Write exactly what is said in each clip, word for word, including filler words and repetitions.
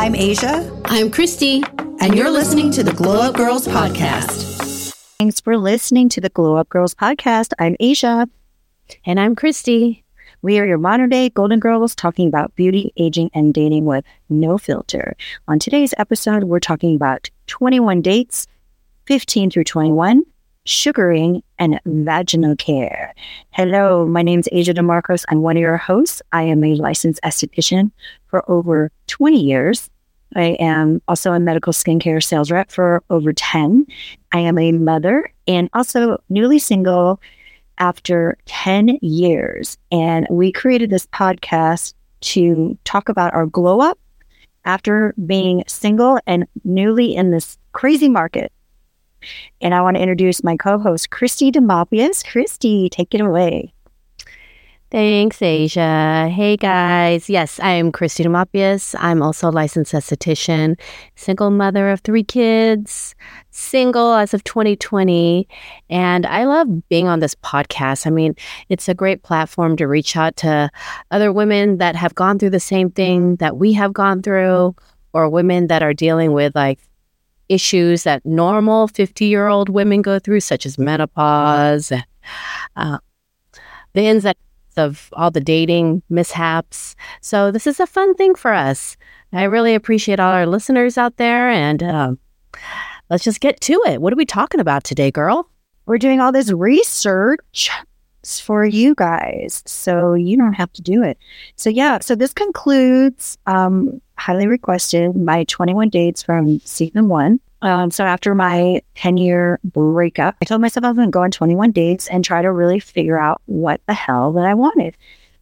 I'm Asia. I'm Christy. And, and you're listening to the Glow Up Girls Podcast. Thanks for listening to the Glow Up Girls Podcast. I'm Asia. And I'm Christy. We are your modern day golden girls talking about beauty, aging, and dating with no filter. On today's episode, we're talking about twenty-one dates, fifteen through twenty-one, sugaring, and vaginal care. Hello, my name is Asia DeMarcos. I'm one of your hosts. I am a licensed esthetician for over twenty years. I am also a medical skincare sales rep for over ten. I am a mother and also newly single after ten years. And we created this podcast to talk about our glow up after being single and newly in this crazy market. And I want to introduce my co-host, Christy DeMarcos. Christy, take it away. Thanks, Asia. Hey, guys. Yes, I am Christy DeMarcos. I'm also a licensed esthetician, single mother of three kids, single as of twenty twenty. And I love being on this podcast. I mean, it's a great platform to reach out to other women that have gone through the same thing that we have gone through, or women that are dealing with like issues that normal fifty-year-old women go through, such as menopause, uh, the ins and of all the dating mishaps. So this is a fun thing for us. I really appreciate all our listeners out there, and um, let's just get to it. What are we talking about today, girl? We're doing all this research for you guys, so you don't have to do it. So yeah, so this concludes um, highly requested my twenty-one dates from season one. Um, so after my ten-year breakup, I told myself I was going to go on twenty-one dates and try to really figure out what the hell that I wanted.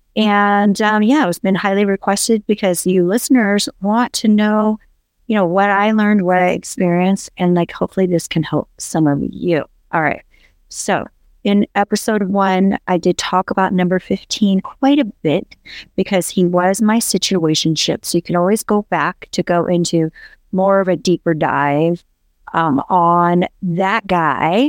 And um, yeah, it's been highly requested because you listeners want to know, you know, what I learned, what I experienced, and like hopefully this can help some of you. All right. So in episode one, I did talk about number fifteen quite a bit because he was my situationship. So you can always go back to go into more of a deeper dive um, on that guy.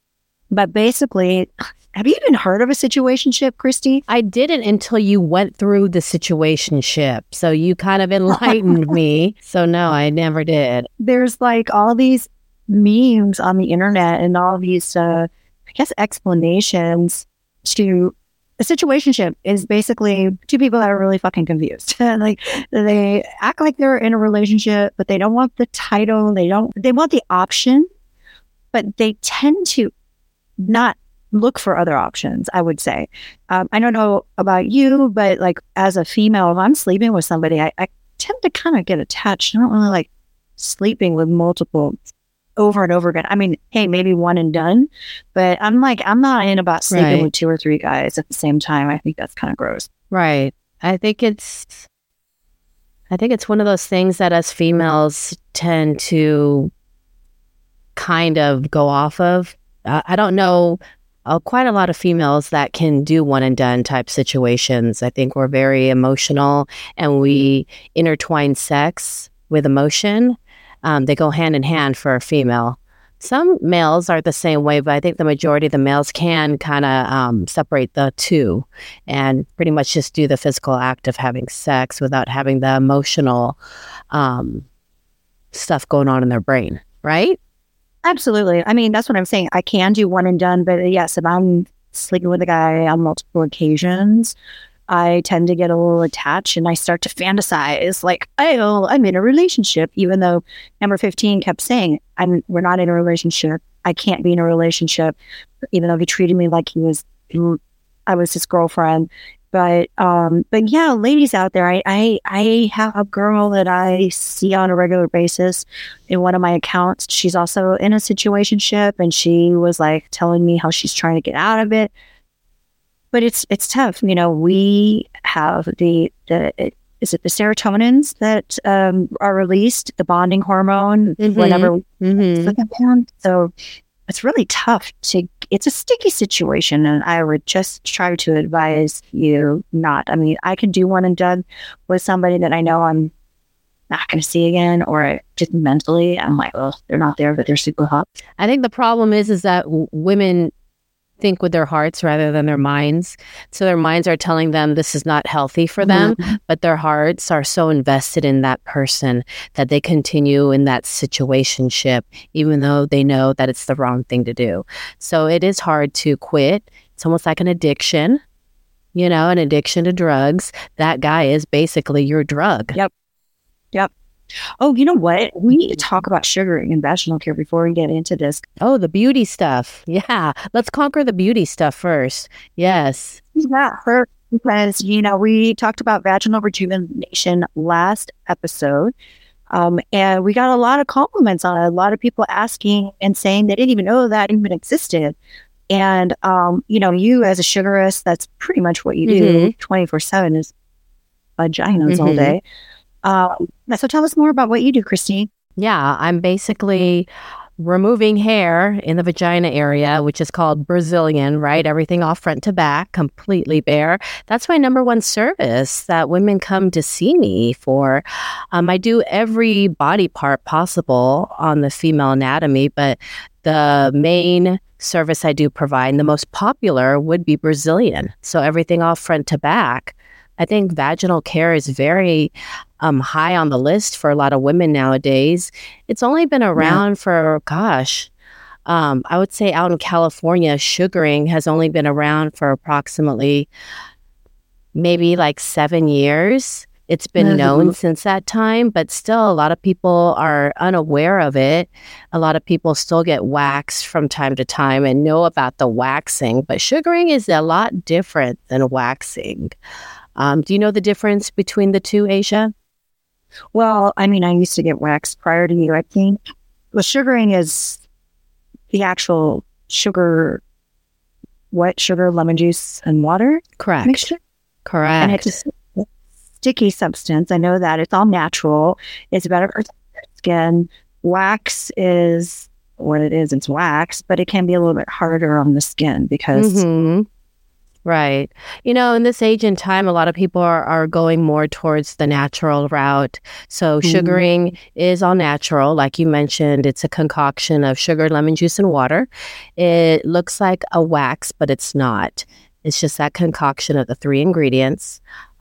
But basically, have you even heard of a situationship, Christy? I didn't until you went through the situationship. So you kind of enlightened me. So no, I never did. There's like all these memes on the internet and all these, uh, I guess, explanations to a situationship is basically two people that are really fucking confused. Like they act like they're in a relationship, but they don't want the title. They don't, they want the option, but they tend to not look for other options, I would say. Um, I don't know about you, but like as a female, if I'm sleeping with somebody, I, I tend to kind of get attached. I don't really like sleeping with multiple over and over again. I mean, hey, maybe one and done, but I'm like, I'm not in about sleeping right. with two or three guys at the same time. I think that's kind of gross. Right. I think it's, I think it's one of those things that us females tend to kind of go off of. Uh, I don't know uh, quite a lot of females that can do one and done type situations. I think we're very emotional and we intertwine sex with emotion. Um, they go hand in hand for a female. Some males are the same way, but I think the majority of the males can kind of um, separate the two and pretty much just do the physical act of having sex without having the emotional um, stuff going on in their brain, right? Absolutely. I mean, that's what I'm saying. I can do one and done, but yes, if I'm sleeping with a guy on multiple occasions, I tend to get a little attached and I start to fantasize like, oh, I'm in a relationship, even though number fifteen kept saying, I'm, we're not in a relationship. I can't be in a relationship, even though he treated me like he was, I was his girlfriend. But, um, but yeah, ladies out there, I, I, I have a girl that I see on a regular basis in one of my accounts. She's also in a situationship and she was like telling me how she's trying to get out of it. But it's it's tough, you know. We have the the it, is it the serotonins that um, are released, the bonding hormone, mm-hmm. whenever mm-hmm. so it's really tough to. It's a sticky situation, and I would just try to advise you not. I mean, I can do one and done with somebody that I know I'm not going to see again, or just mentally, I'm like, oh, they're not there, but they're super hot. I think the problem is, is that w- women think with their hearts rather than their minds. So their minds are telling them this is not healthy for them, mm-hmm. but their hearts are so invested in that person that they continue in that situationship, even though they know that it's the wrong thing to do. So it is hard to quit. It's almost like an addiction, you know, an addiction to drugs. That guy is basically your drug. Yep. Yep. Oh, you know what? We need to talk about sugaring and vaginal care before we get into this. Oh, the beauty stuff. Yeah. Let's conquer the beauty stuff first. Yes. Yeah. For, because, you know, we talked about vaginal rejuvenation last episode. Um, and we got a lot of compliments on it. A lot of people asking and saying they didn't even know that even existed. And, um, you know, you as a sugarist, that's pretty much what you do mm-hmm. twenty-four seven is vaginas mm-hmm. all day. Um, so tell us more about what you do, Christine. Yeah, I'm basically removing hair in the vagina area, which is called Brazilian, right? Everything off front to back, completely bare. That's my number one service that women come to see me for. Um, I do every body part possible on the female anatomy, but the main service I do provide, and the most popular, would be Brazilian. So everything off front to back. I think vaginal care is very um, high on the list for a lot of women nowadays. It's only been around yeah. for, gosh, um, I would say out in California, sugaring has only been around for approximately maybe like seven years. It's been mm-hmm. known since that time, but still a lot of people are unaware of it. A lot of people still get waxed from time to time and know about the waxing, but sugaring is a lot different than waxing. Um, do you know the difference between the two, Asia? Well, I mean, I used to get waxed prior to you, I think. Well, sugaring is the actual sugar, what, sugar, lemon juice, and water? Correct. Mixture? Correct. And it's a sticky substance. I know that. It's all natural. It's better for skin. Wax is what it is. It's wax, but it can be a little bit harder on the skin because... Mm-hmm. Right. You know, in this age and time, a lot of people are, are going more towards the natural route. So mm-hmm. sugaring is all natural. Like you mentioned, it's a concoction of sugar, lemon juice, and water. It looks like a wax, but it's not. It's just that concoction of the three ingredients.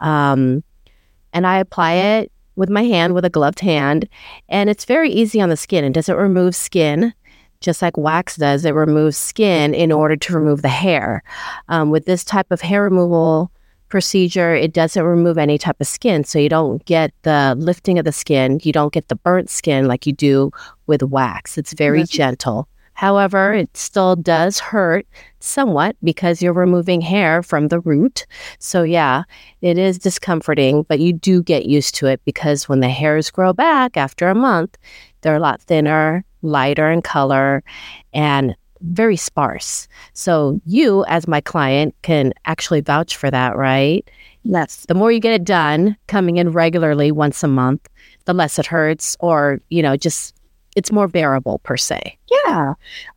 Um, and I apply it with my hand, with a gloved hand. And it's very easy on the skin. It doesn't remove skin. Just like wax does, it removes skin in order to remove the hair. Um, with this type of hair removal procedure, it doesn't remove any type of skin. So you don't get the lifting of the skin. You don't get the burnt skin like you do with wax. It's very mm-hmm. gentle. However, it still does hurt somewhat because you're removing hair from the root. So yeah, it is discomforting, but you do get used to it because when the hairs grow back after a month, they're a lot thinner, lighter in color, and very sparse. So you, as my client, can actually vouch for that, right? Yes. The more you get it done, coming in regularly once a month, the less it hurts, or, you know, just it's more bearable per se. Yeah.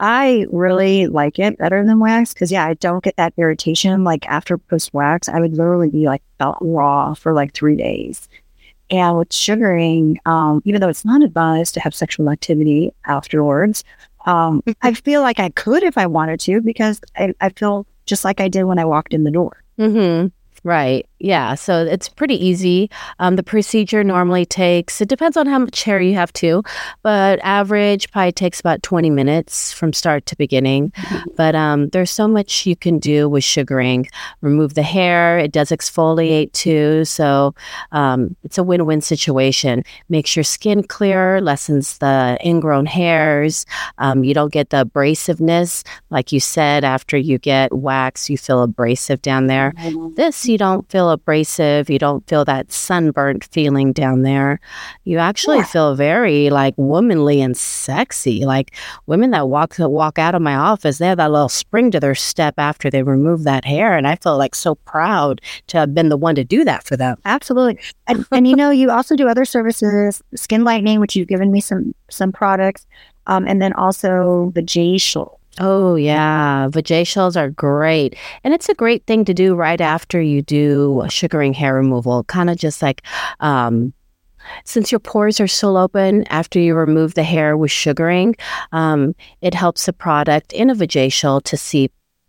I really like it better than wax because, yeah, I don't get that irritation. Like after post-wax, I would literally be like felt raw for like three days. And with sugaring, um, even though it's not advised to have sexual activity afterwards, um, I feel like I could if I wanted to because I, I feel just like I did when I walked in the door. Mm-hmm. Right. Yeah. So it's pretty easy. Um, the procedure normally takes, it depends on how much hair you have too, but average probably takes about twenty minutes from start to beginning. Mm-hmm. But um, there's so much you can do with sugaring. Remove the hair. It does exfoliate too. So um, it's a win-win situation. Makes your skin clearer, lessens the ingrown hairs. Um, you don't get the abrasiveness. Like you said, after you get wax, you feel abrasive down there. Mm-hmm. This, you don't feel abrasive. You don't feel that sunburnt feeling down there. You actually yeah. feel very like womanly and sexy. Like women that walk walk out of my office, they have that little spring to their step after they remove that hair. And I feel like so proud to have been the one to do that for them. Absolutely. And, and you know, you also do other services, skin lightening, which you've given me some, some products. Um, and then also the J-Shell. Oh, yeah. Vajacials are great. And it's a great thing to do right after you do sugaring hair removal. Kind of just like, um, since your pores are still open after you remove the hair with sugaring, um, it helps the product in a Vajacial to seep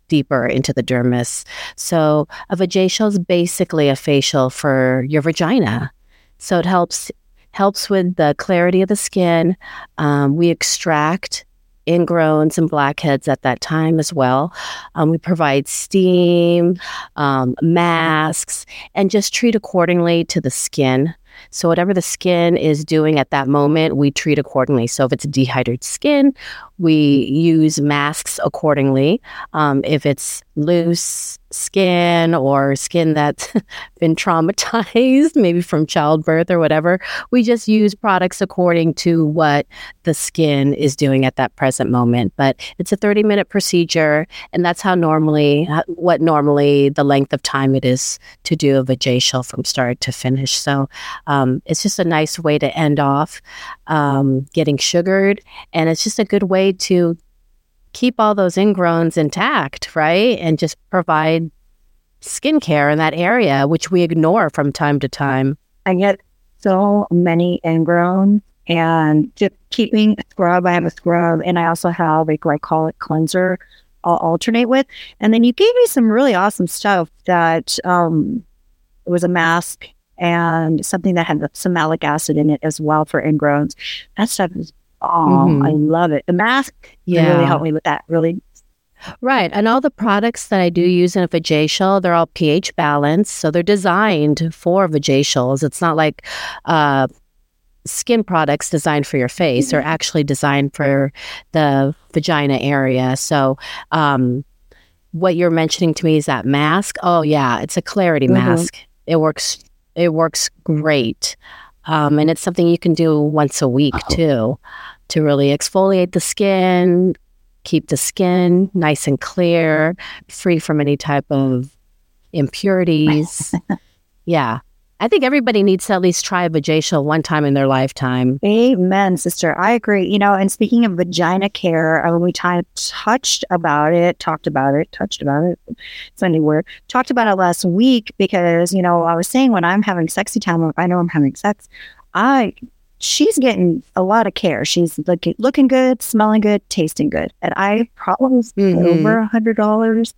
deeper into the dermis. So a vajacial is basically a facial for your vagina. So it helps helps with the clarity of the skin. Um, we extract ingrowns and blackheads at that time as well. Um, we provide steam, um, masks, and just treat accordingly to the skin. So whatever the skin is doing at that moment, we treat accordingly. So if it's dehydrated skin, we use masks accordingly. Um, if it's loose skin or skin that's been traumatized, maybe from childbirth or whatever, we just use products according to what the skin is doing at that present moment. But it's a thirty minute procedure, and that's how normally, what normally the length of time it is to do a vajacial from start to finish. So um, it's just a nice way to end off um, getting sugared, and it's just a good way to keep all those ingrowns intact, right? And just provide skincare in that area, which we ignore from time to time. I get so many ingrown, and just keeping a scrub. I have a scrub, and I also have a glycolic cleanser I'll alternate with. And then you gave me some really awesome stuff that um, it was a mask and something that had some malic acid in it as well for ingrowns. That stuff is Oh, mm-hmm. I love it. The mask yeah. really helped me with that, really. Right. And all the products that I do use in a vajacial, they're all pH balanced. So they're designed for vajacials. It's not like uh, skin products designed for your face. Mm-hmm. They're actually designed for the vagina area. So um, what you're mentioning to me is that mask. Oh, yeah. It's a clarity mm-hmm. mask. It works. It works great. Um, and it's something you can do once a week, oh. too, to really exfoliate the skin, keep the skin nice and clear, free from any type of impurities. Yeah. I think everybody needs to at least try a vajacial one time in their lifetime. Amen, sister. I agree. You know, and speaking of vagina care, uh, when we t- touched about it, talked about it, touched about it, it's a new word, talked about it last week because, you know, I was saying when I'm having sexy time, I know I'm having sex, I, she's getting a lot of care. She's looking, looking good, smelling good, tasting good. And I probably spent mm-hmm. over a hundred dollars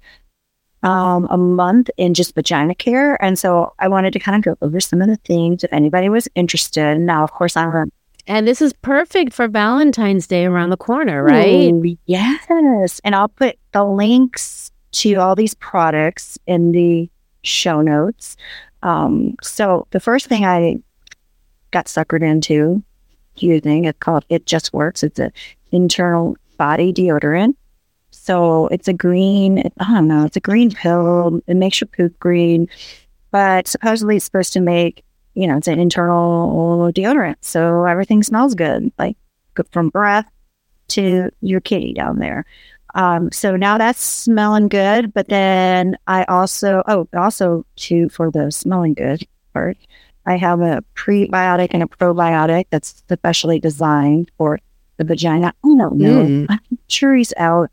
Um, a month in just vagina care. And so I wanted to kind of go over some of the things if anybody was interested. Now, of course, I'm... And this is perfect for Valentine's Day around the corner, right? Ooh, yes. And I'll put the links to all these products in the show notes. Um, so the first thing I got suckered into using, it's called It Just Works. It's an internal body deodorant. So it's a green, I don't know, it's a green pill. It makes your poop green, but supposedly it's supposed to make, you know, it's an internal deodorant. So everything smells good, like good from breath to your kitty down there. Um, so now that's smelling good. But then I also, oh, also to, for the smelling good part, I have a prebiotic and a probiotic that's specially designed for the vagina. I don't know. Mm. I'm sure he's out.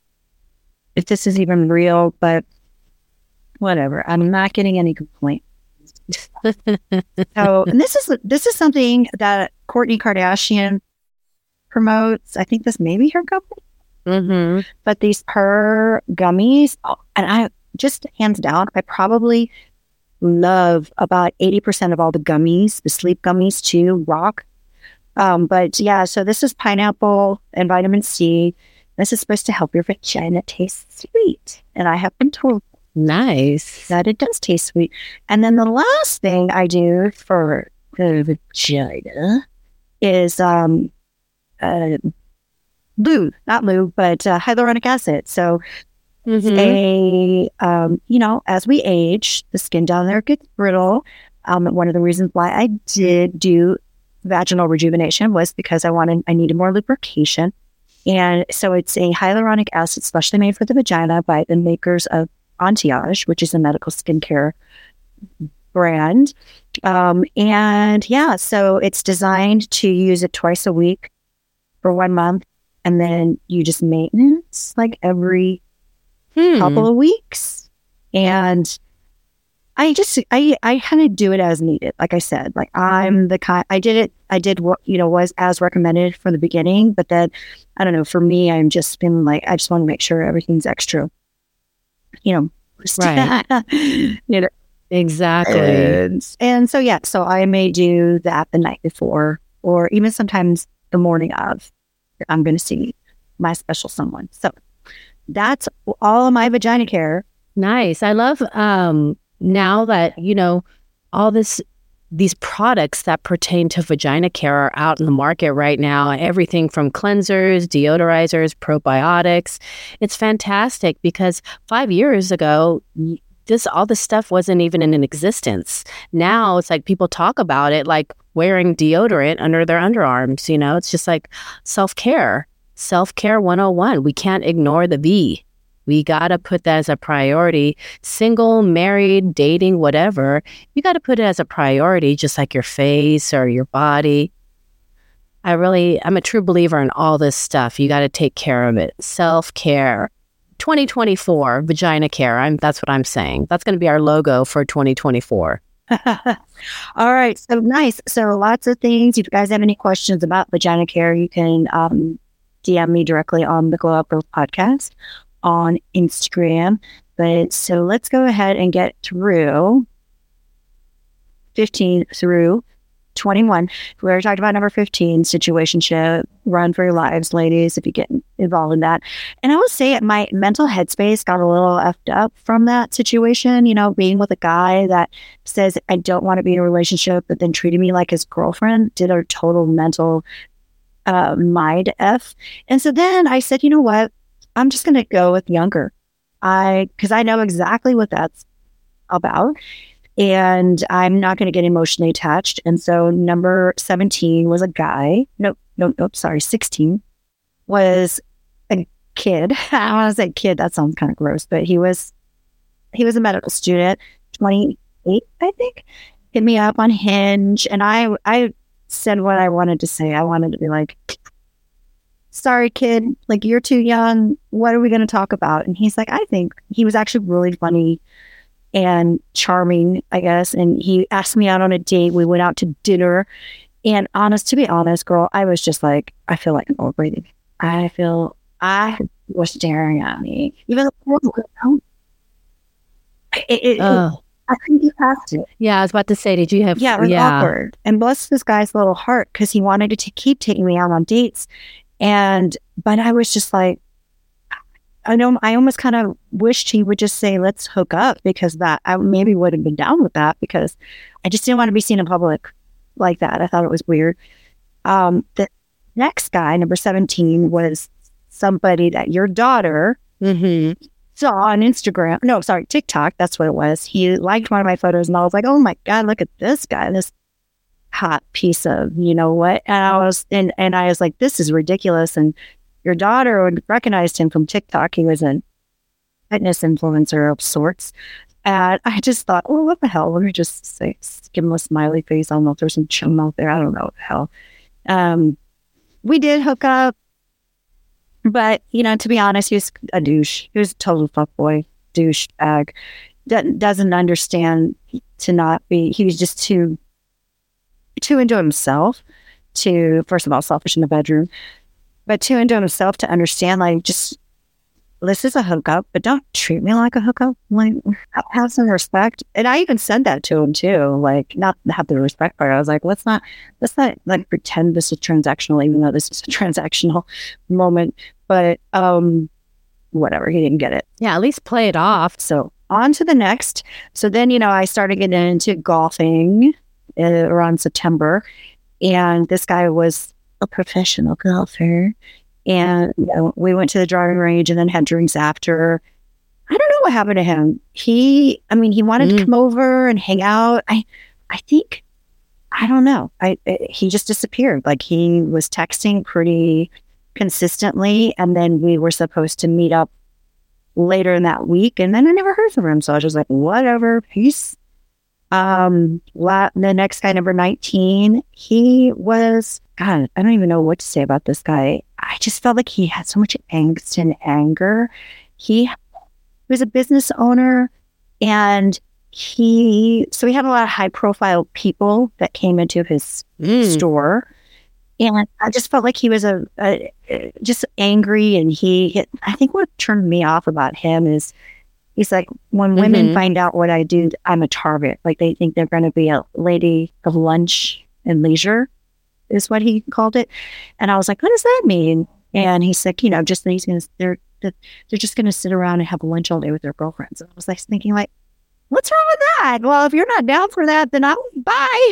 If this is even real, but whatever. I'm not getting any complaints. So, and this is this is something that Kourtney Kardashian promotes. I think this may be her company. Mm-hmm. But these Purr gummies, oh, and I just hands down, I probably love about eighty percent of all the gummies, the sleep gummies too, rock. Um, but yeah, so this is pineapple and vitamin C. This is supposed to help your vagina taste sweet. And I have been told nice that it does taste sweet. And then the last thing I do for the vagina is um, uh, lube, not lube, but uh, hyaluronic acid. So mm-hmm. a, um, you know, as we age, the skin down there gets brittle. Um, one of the reasons why I did do vaginal rejuvenation was because I wanted, I needed more lubrication. And so it's a hyaluronic acid specially made for the vagina by the makers of Anti-Age, which is a medical skincare brand. Um, and yeah, so it's designed to use it twice a week for one month. And then you just maintenance like every hmm. couple of weeks. And I just, I, I kind of do it as needed. Like I said, like I'm the kind, I did it, I did what, you know, was as recommended from the beginning, but then I don't know, for me, I'm just been like, I just want to make sure everything's extra you know, Right. you know, Exactly. and, and so, yeah, so I may do that the night before, or even sometimes the morning of, I'm going to see my special someone. So that's all of my vagina care. Nice. I love um, now that, you know, all this, these products that pertain to vagina care are out in the market right now. Everything from cleansers, deodorizers, probiotics. It's fantastic because five years ago, this all this stuff wasn't even in existence. Now it's like people talk about it like wearing deodorant under their underarms. You know, it's just like self-care, self-care one oh one. We can't ignore the V. We got to put that as a priority. Single, married, dating, whatever, you got to put it as a priority, just like your face or your body. I really, I'm a true believer in all this stuff. You got to take care of it. Self-care. twenty twenty-four, vagina care. I'm, that's what I'm saying. That's going to be our logo for twenty twenty-four. All right. So nice. So lots of things. If you guys have any questions about vagina care, you can um, D M me directly on the Glow Up Girls podcast on Instagram. But so let's go ahead and get through fifteen through twenty-one. We already talked about number fifteen, situationship. Run for your lives, ladies, if you get involved in that. And I will say my mental headspace got a little effed up from that situation, you know, being with a guy that says, I don't want to be in a relationship, but then treated me like his girlfriend, did a total mental uh, mind F. And so then I said, you know what? I'm just going to go with younger. I, because I know exactly what that's about. And I'm not going to get emotionally attached. And so number seventeen was a guy. Nope, nope, nope. Sorry. sixteen was a kid. I want to say kid. That sounds kind of gross, but he was, he was a medical student, twenty-eight, I think. Hit me up on Hinge. And I, I said what I wanted to say. I wanted to be like, sorry, kid, like you're too young. What are we going to talk about? And he's like, I think he was actually really funny and charming, I guess. And he asked me out on a date. We went out to dinner. And honest, to be honest, girl, I was just like, I feel like an old lady. I feel, I was staring at me. Even though it, it, Oh. it, I couldn't get past it. Yeah, I was about to say, did you have... Yeah, it was awkward. And bless this guy's little heart, because he wanted to t- keep taking me out on dates. And, but I was just like, I know, I almost kind of wished he would just say, let's hook up, because that, I maybe would have been down with that, because I just didn't want to be seen in public like that. I thought it was weird. Um, the next guy, number seventeen, was somebody that your daughter Mm-hmm. saw on Instagram. No, sorry, TikTok. That's what it was. He liked one of my photos, and I was like, oh my God, look at this guy, this hot piece of, you know what? And I was, and, and I was like, this is ridiculous. And your daughter recognized him from TikTok. He was a fitness influencer of sorts. And I just thought, well, what the hell? Let me just say, give him a smiley face. I don't know if there's some chum out there. I don't know what the hell. Um, we did hook up, but, you know, to be honest, he was a douche. He was a total fuckboy, douche bag. Do- doesn't understand to not be, he was just too, too into himself to, first of all, selfish in the bedroom, but too into himself to understand, like, just, this is a hookup, but don't treat me like a hookup. Like, have some respect. And I even said that to him too, like, not have the respect part. I was like, let's not, let's not like pretend this is transactional, even though this is a transactional moment. But um, whatever, he didn't get it. Yeah, at least play it off. So on to the next. So then, you know, I started getting into golfing uh, around September, and this guy was a professional golfer. And you know, we went to the driving range and then had drinks after. I don't know what happened to him. He, I mean, he wanted Mm. to come over and hang out. I, I think, I don't know. I, I he just disappeared. Like, he was texting pretty consistently, and then we were supposed to meet up later in that week, and then I never heard from him. So I was just like, whatever, peace. Um, la- the next guy, number nineteen, he was, God, I don't even know what to say about this guy. I just felt like he had so much angst and anger. He was a business owner, and he, so he had a lot of high profile people that came into his Mm. store. And I just felt like he was a, a, a just angry, and he, I think what turned me off about him is He's like, when women Mhm. find out what I do, I'm a target. Like they think they're going to be a lady of lunch and leisure is what he called it. And I was like, what does that mean? And he's like, you know, just that he's going to, they're, that they're just going to sit around and have lunch all day with their girlfriends. And I was like thinking like, what's wrong with that? Well, if you're not down for that, then I'll bye.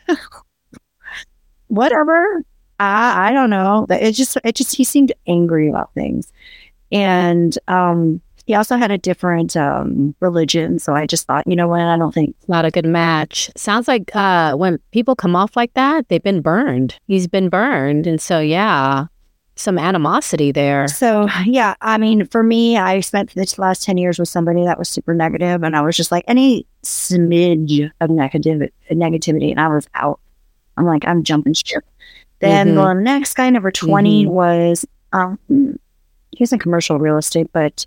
Whatever. I, I don't know. It just, it just, he seemed angry about things. And, um, he also had a different um, religion. So I just thought, you know what, I don't think. Not a good match. Sounds like uh, when people come off like that, they've been burned. He's been burned. And so, yeah, some animosity there. So, yeah, I mean, for me, I spent this last ten years with somebody that was super negative, and I was just like, any smidge of negative, negativity, and I was out. I'm like, I'm jumping ship. Then Mhm. the next guy, number twenty, Mhm. was, um, he was in commercial real estate, but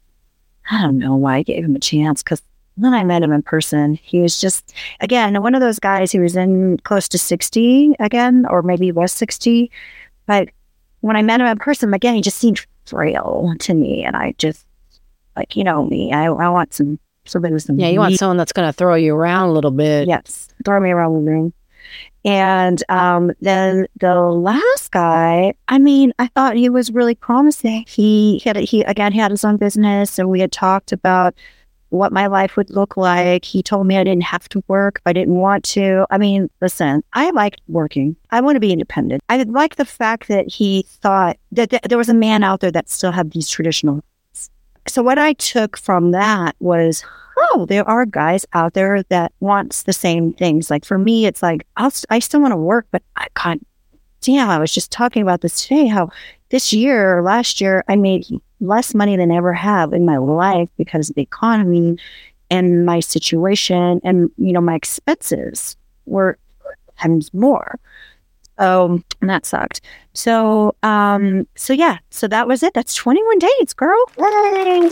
I don't know why I gave him a chance, because when I met him in person, he was just, again, one of those guys who was in close to sixty again, or maybe he was sixty. But when I met him in person, again, he just seemed frail to me. And I just, like, you know me, I, I want some, somebody with some Yeah, you want meat. someone that's going to throw you around a little bit. Yes, throw me around the room. And um, then the last guy, I mean, I thought he was really promising. He had, he again, he had his own business, and we had talked about what my life would look like. He told me I didn't have to work if I didn't want to. I mean, listen, I liked working. I want to be independent. I like the fact that he thought that th- there was a man out there that still had these traditional. So what I took from that was, oh, there are guys out there that wants the same things. Like for me, it's like, I'll, I still want to work, but I can't. Damn, I was just talking about this today, how this year or last year, I made less money than I ever have in my life because of the economy and my situation, and, you know, my expenses were times more. Oh, and that sucked. So, um, so yeah, so that was it. That's twenty-one dates, girl. Yay!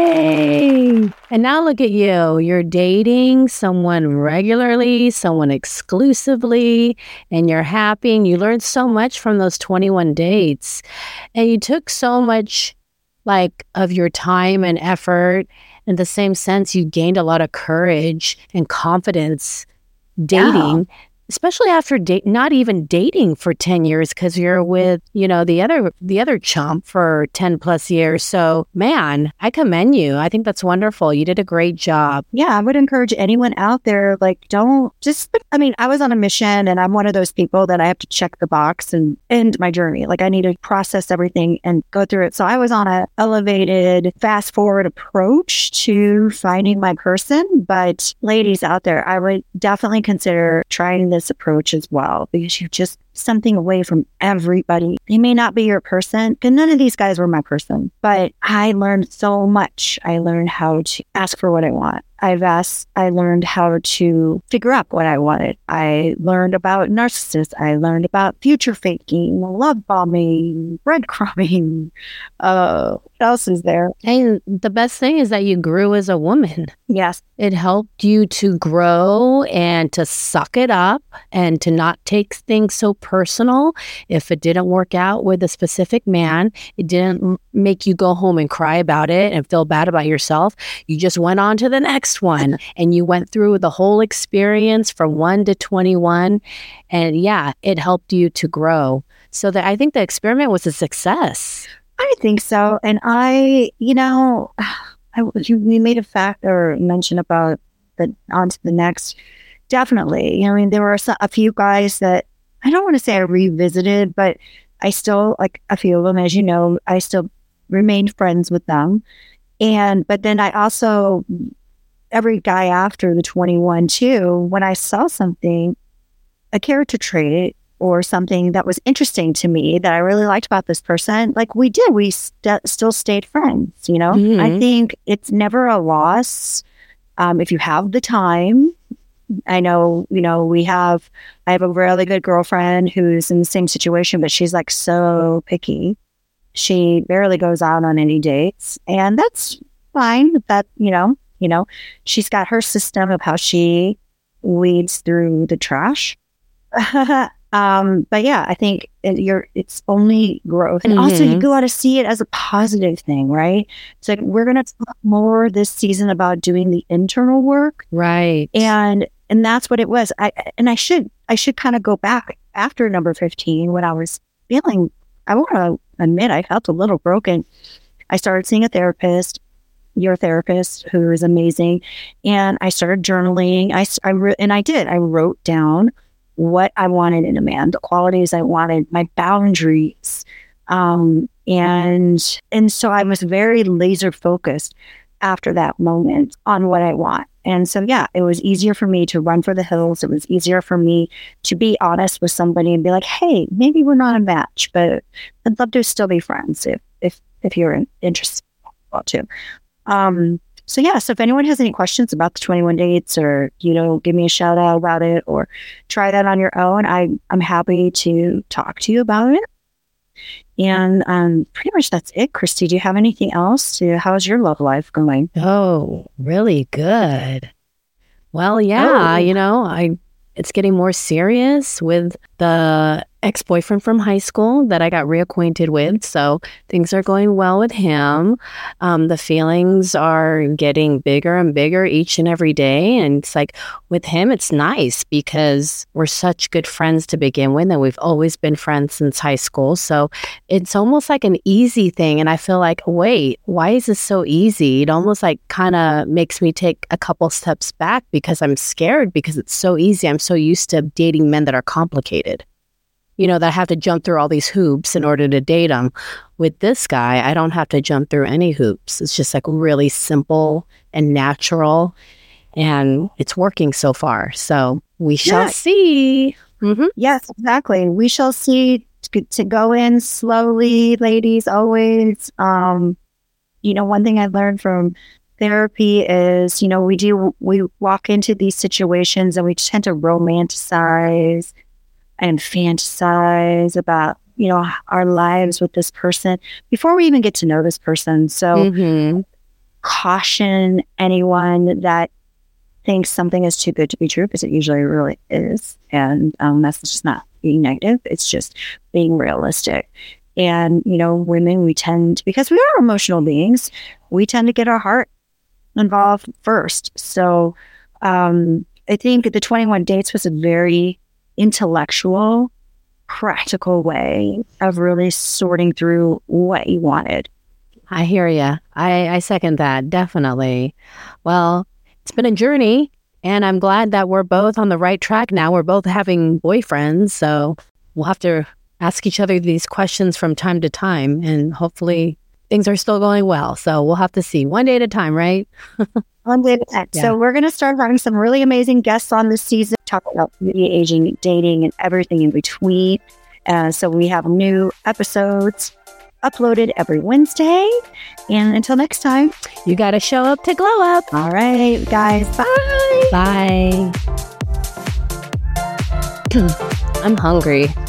Yay! And now look at you. You're dating someone regularly, someone exclusively, and you're happy, and you learned so much from those twenty-one dates. And you took so much like of your time and effort. In the same sense, you gained a lot of courage and confidence dating. Yeah. Especially after date, not even dating for ten years, because you're with, you know, the other the other chump for ten plus years. So, man, I commend you. I think that's wonderful. You did a great job. Yeah, I would encourage anyone out there, like, don't just, I mean, I was on a mission, and I'm one of those people that I have to check the box and end my journey. Like, I need to process everything and go through it. So I was on a elevated, fast forward approach to finding my person. But ladies out there, I would definitely consider trying this approach as well, because you just something away from everybody. They may not be your person, and none of these guys were my person, but I learned so much. I learned how to ask for what I want. I've asked, I learned how to figure out what I wanted. I learned about narcissists. I learned about future faking, love bombing, breadcrumbing. Uh, what else is there? And the best thing is that you grew as a woman. Yes. It helped you to grow and to suck it up and to not take things so personal. If it didn't work out with a specific man, it didn't make you go home and cry about it and feel bad about yourself. You just went on to the next one, and you went through the whole experience from one to twenty-one. And yeah, it helped you to grow. So that I think the experiment was a success. I think so. And I, you know, I, you, we made a fact or mention about the on to the next. Definitely. I mean, there were some, a few guys that I don't want to say I revisited, but I still, like a few of them, as you know, I still remained friends with them. And, but then I also, every guy after the twenty-one too, when I saw something, a character trait or something that was interesting to me that I really liked about this person, like we did, we st- still stayed friends, you know? Mm-hmm. I think it's never a loss um, if you have the time. I know, you know, we have, I have a really good girlfriend who's in the same situation, but she's like so picky. She barely goes out on any dates, and that's fine. That, you know, you know, she's got her system of how she weeds through the trash. Um, but yeah, I think it, you're, it's only growth. And mm-hmm. also you got to see it as a positive thing, right? It's like, we're going to talk more this season about doing the internal work. Right. And, and that's what it was. I, and I should, I should kind of go back after number fifteen when I was feeling, I want to admit, I felt a little broken. I started seeing a therapist, your therapist, who is amazing. And I started journaling. I, I re- and I did, I wrote down what I wanted in a man, the qualities I wanted, my boundaries. Um, and, and so I was very laser focused after that moment on what I want. And so, yeah, it was easier for me to run for the hills. It was easier for me to be honest with somebody and be like, hey, maybe we're not a match, but I'd love to still be friends if, if, if you're interested to. Um, So yeah, so if anyone has any questions about the twenty-one dates, or, you know, give me a shout out about it, or try that on your own, I, I'm happy to talk to you about it. And um, pretty much that's it. Christy, do you have anything else? To How's your love life going? Oh, really good. Well, yeah, oh. you know, I it's getting more serious with the ex-boyfriend from high school that I got reacquainted with. So things are going well with him. Um, the feelings are getting bigger and bigger each and every day. And it's like with him, it's nice because we're such good friends to begin with. And we've always been friends since high school. So it's almost like an easy thing. And I feel like, wait, why is this so easy? It almost like kind of makes me take a couple steps back because I'm scared because it's so easy. I'm so used to dating men that are complicated. You know, that I have to jump through all these hoops in order to date them. With this guy, I don't have to jump through any hoops. It's just like really simple and natural, and it's working so far. So we shall yes. see. Mm-hmm. Yes, exactly. We shall see. To, to go in slowly, ladies, always. Um, you know, one thing I learned from therapy is, you know, we do, we walk into these situations and we tend to romanticize and fantasize about, you know, our lives with this person before we even get to know this person. So mm-hmm. caution anyone that thinks something is too good to be true, because it usually really is. And um, that's just not being negative. It's just being realistic. And, you know, women, we tend, because we are emotional beings, we tend to get our heart involved first. So um, I think the twenty-one Dates was a very intellectual, practical way of really sorting through what you wanted. I hear you. I, I second that, definitely. Well, it's been a journey, and I'm glad that we're both on the right track now. We're both having boyfriends, so we'll have to ask each other these questions from time to time, and hopefully things are still going well. So we'll have to see. One day at a time, right? One day at a time. Yeah. So we're going to start having some really amazing guests on this season, talking about beauty, aging, dating, and everything in between. Uh, so we have new episodes uploaded every Wednesday. And until next time, you got to show up to glow up. All right, guys. Bye. Bye. I'm hungry.